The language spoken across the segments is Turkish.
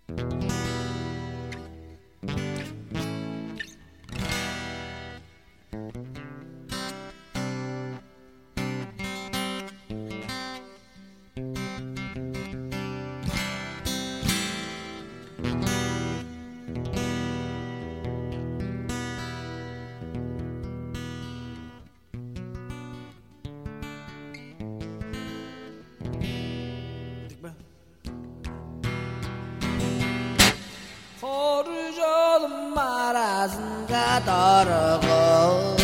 Korujolum arasında dargın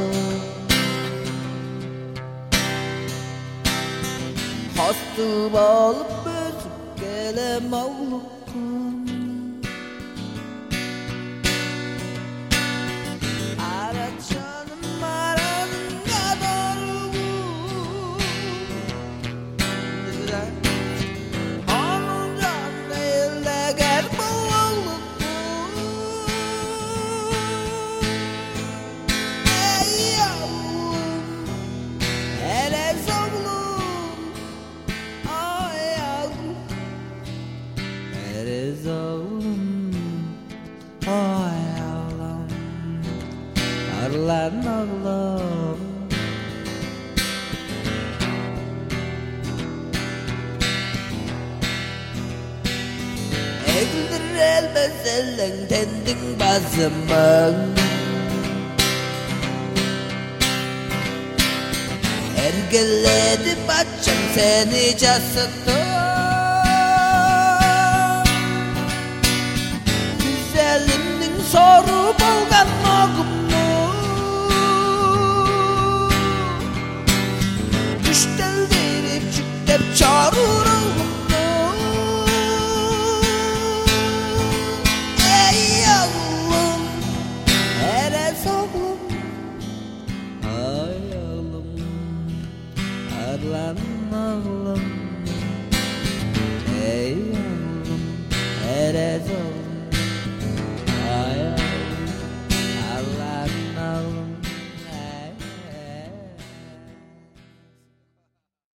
Hastı bolup özüp gelem oğlum Araçanım arasında dargın Anuncan değil de gel Arlan oğlum Egildir elbez ellen tendin bazımın Ergeledi bacım seni casıttı